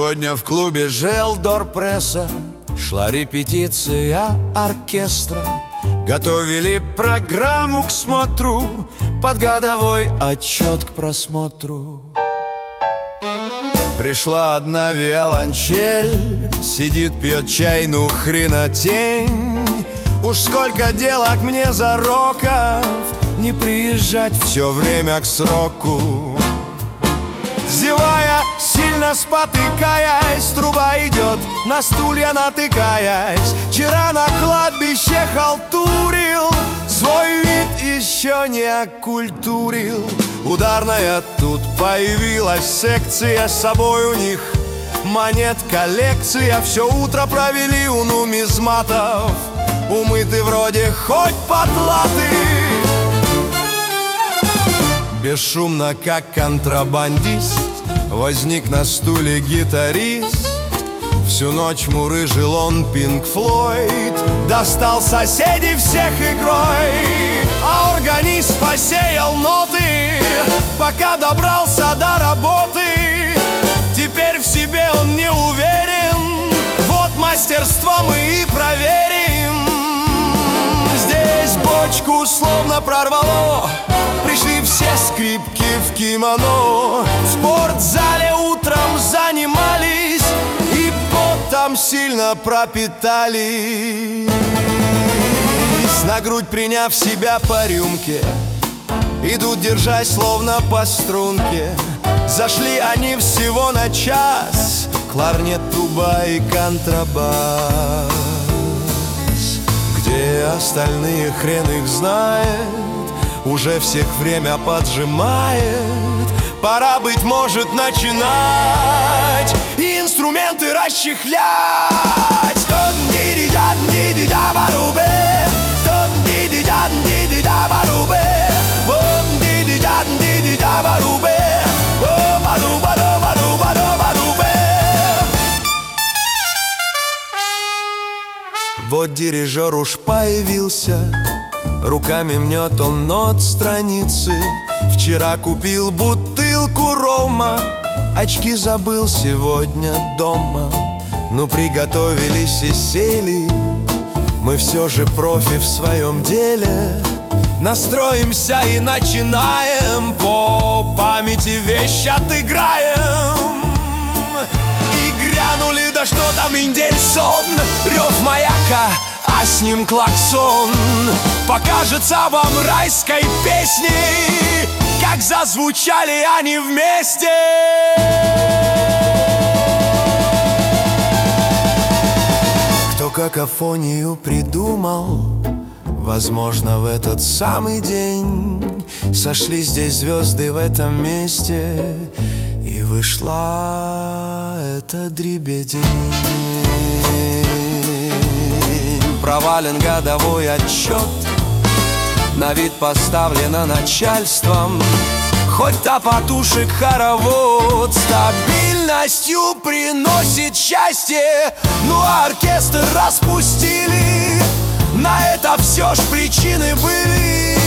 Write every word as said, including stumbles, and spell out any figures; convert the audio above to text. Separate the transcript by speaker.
Speaker 1: Сегодня в клубе Желдор Пресса шла репетиция оркестра. Готовили программу к смотру, под годовой отчет к просмотру. Пришла одна виолончель, сидит, пьет чай, ну хренотень. Уж сколько делок мне за роков, не приезжать все время к сроку. Зевая, сильно спотыкаясь, труба идет, на стулья натыкаясь. Вчера на кладбище халтурил, свой вид еще не окультурил. Ударная тут появилась секция, с собой у них монет коллекция. Все утро провели у нумизматов, умыты вроде хоть потлаты. Бесшумно, как контрабандист, возник на стуле гитарист. Всю ночь мурыжил он Пинк Флойд, достал соседей всех игрой. А органист посеял ноты, пока добрался до работы. Теперь в себе он не уверен, вот мастерство мы и проверим. Здесь бочку словно прорвало, пришли все скрипки в кимоно. В спортзале утром занимались и потом сильно пропитались. На грудь приняв себя по рюмке, идут, держась словно по струнке. Зашли они всего на час, кларнет, труба и контрабас. Где остальные, хрен их знает, уже всех время поджимает. Пора, быть может, начинать и инструменты расчехлять. Вот дирижер уж появился, руками мнет он нот страницы. Вчера купил бутылку рома, очки забыл сегодня дома. Ну, приготовились и сели, мы все же профи в своем деле. Настроимся и начинаем, по памяти вещь отыграем. И грянули, да что там, Индельсон, рев маяка, а с ним клаксон. Покажется вам райской песней, как зазвучали они вместе. Кто какофонию придумал, возможно, в этот самый день сошли здесь звезды в этом месте, и вышла эта дребедень. Провален годовой отчет, на вид поставлено начальством. Хоть топотушек хоровод стабильностью приносит счастье. Ну а оркестр распустили, на это все ж причины были.